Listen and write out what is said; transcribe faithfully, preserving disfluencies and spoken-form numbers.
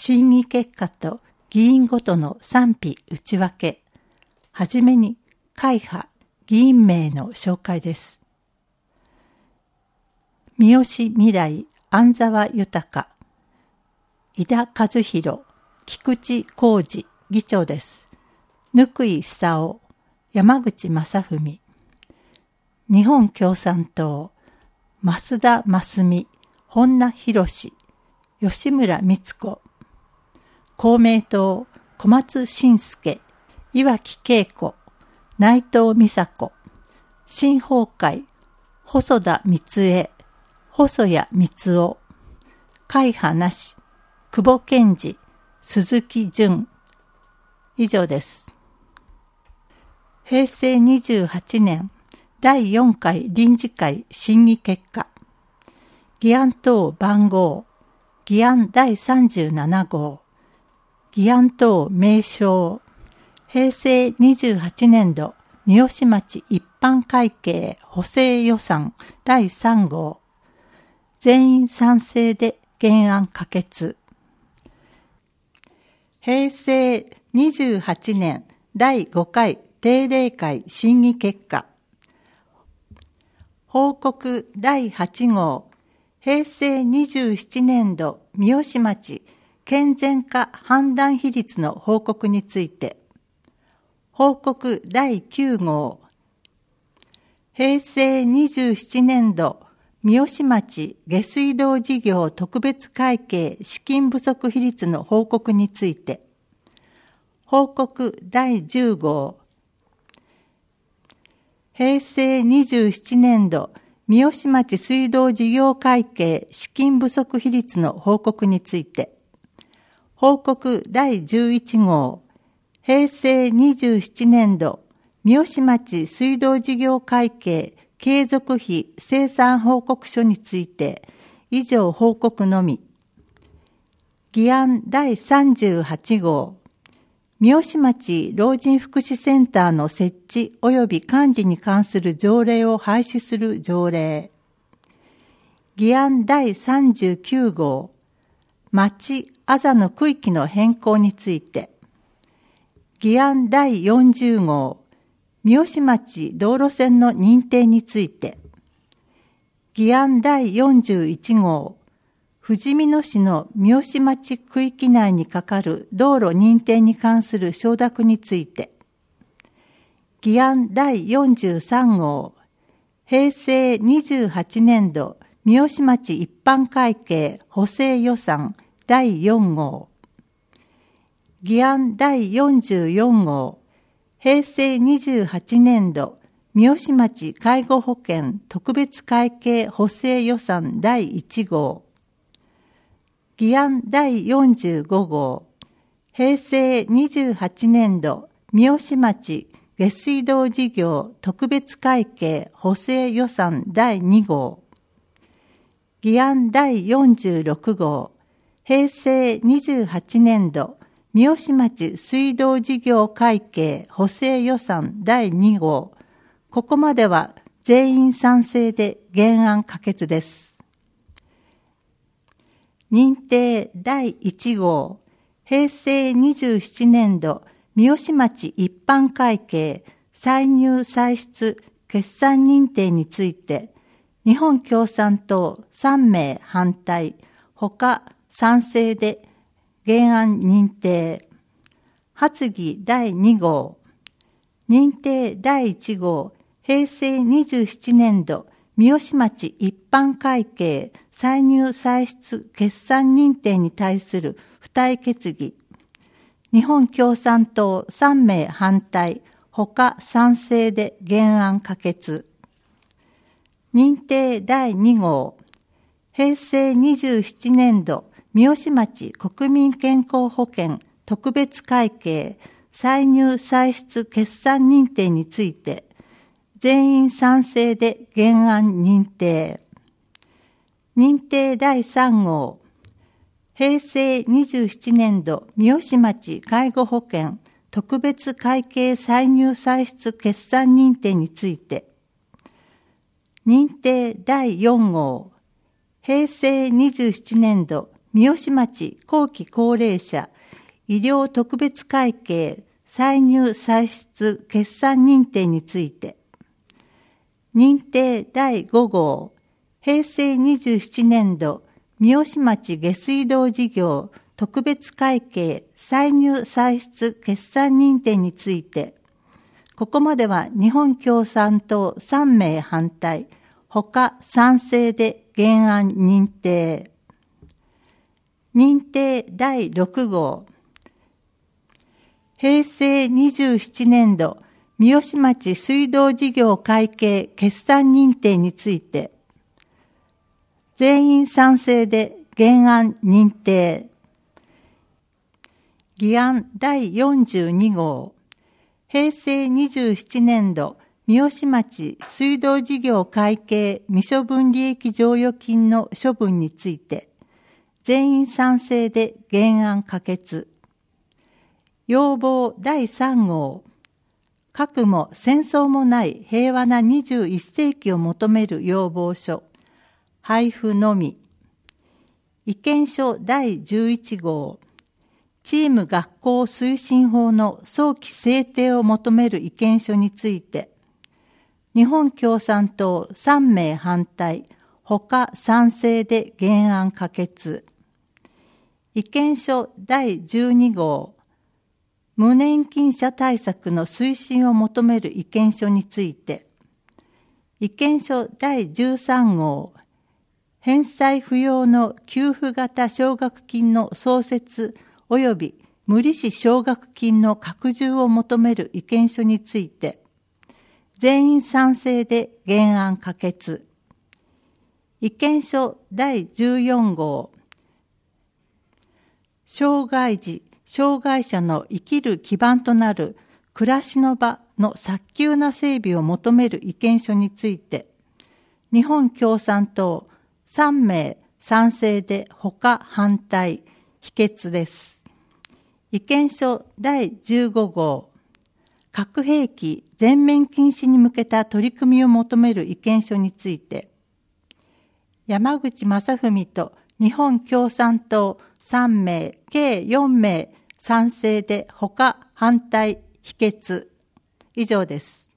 審議結果と議員ごとの賛否内訳。はじめに会派議員名の紹介です。三好未来、安沢豊、井田和弘、菊池浩二議長です。貫井久夫、山口正文、日本共産党、増田真澄、本名博、吉村光子、公明党、小松伸介、岩城恵子、内藤美佐子、新法会、細田光恵、細谷光雄、会派なし、久保健二、鈴木淳。以上です。へいせいにじゅうはちねんだいよんかい臨時会審議結果。議案等番号、議案だいさんじゅうななごう。議案等名称、へいせいにじゅうはちねんど三好町一般会計補正予算だいさんごう。全員賛成で原案可決。へいせいにじゅうはちねんだいごかい定例会審議結果。報告だいはちごう。へいせいにじゅうななねんど三好町健全化判断比率の報告について。報告だいきゅうごう。へいせいにじゅうななねんど三好町下水道事業特別会計資金不足比率の報告について。報告だいじゅうごう。へいせいにじゅうななねんど三好町水道事業会計資金不足比率の報告について。報告だいじゅういちごう。へいせいにじゅうななねんど三好町水道事業会計継続費精算報告書について以上報告のみ。議案だいさんじゅうはちごう。三好町老人福祉センターの設置及び管理に関する条例を廃止する条例。議案だいさんじゅうきゅうごう。町あざの区域の変更について。議案だいよんじゅうごう。三好町道路線の認定について。議案だいよんじゅういちごう。ふじみ野市の三好町区域内にかかる道路認定に関する承諾について。議案だいよんじゅうさんごう。へいせいにじゅうはちねんど三好町一般会計補正予算だいよんごう。議案だいよんじゅうよんごう。へいせいにじゅうはちねんど三好町介護保険特別会計補正予算だいいちごう。議案だいよんじゅうごごう。へいせいにじゅうはちねんど三好町下水道事業特別会計補正予算だいにごう。議案だいよんじゅうろくごう。へいせいにじゅうはちねんど三好町水道事業会計補正予算だいにごう。ここまでは全員賛成で原案可決です。認定だいいちごう。へいせいにじゅうななねんど三好町一般会計歳入歳出決算認定について、日本共産党さんめい反対、他賛成で原案認定。発議だいにごう。認定だいいちごう。へいせいにじゅうななねんど三好町一般会計歳入歳出決算認定に対する付帯決議。日本共産党さんめい反対、他賛成で原案可決。認定だいにごう。へいせいにじゅうななねんど三好町国民健康保険特別会計歳入歳出決算認定について全員賛成で原案認定。認定だいさんごう。へいせいにじゅうななねんど三好町介護保険特別会計歳入歳出決算認定について。認定だいよんごう。へいせいにじゅうななねんど三好町後期高齢者医療特別会計歳入歳出決算認定について、認定だいご号、平成にじゅうななねん度三好町下水道事業特別会計歳入歳出決算認定について、ここまでは日本共産党さんめい反対、他賛成で原案認定。認定だいろく号、平成にじゅうななねん度三好町水道事業会計決算認定について、全員賛成で原案認定。議案だいよんじゅうに号、平成にじゅうななねん度三好町水道事業会計未処分利益剰余金の処分について、全員賛成で原案可決。要望だいさん号、核も戦争もない平和なにじゅういっせいきを求める要望書、配布のみ。意見書だいじゅういち号、チーム学校推進法の早期制定を求める意見書について、日本共産党さんめい反対、他賛成で原案可決。意見書だいじゅうに号、無年金者対策の推進を求める意見書について、意見書だいじゅうさん号、返済不要の給付型奨学金の創設及び無利子奨学金の拡充を求める意見書について、全員賛成で原案可決。意見書だいじゅうよん号、障害児、障害者の生きる基盤となる暮らしの場の早急な整備を求める意見書について、日本共産党さんめい賛成で他反対、否決です。意見書だいじゅうご号、核兵器全面禁止に向けた取り組みを求める意見書について、山口正文と日本共産党さんめい、計よんめい賛成で他反対、否決。以上です。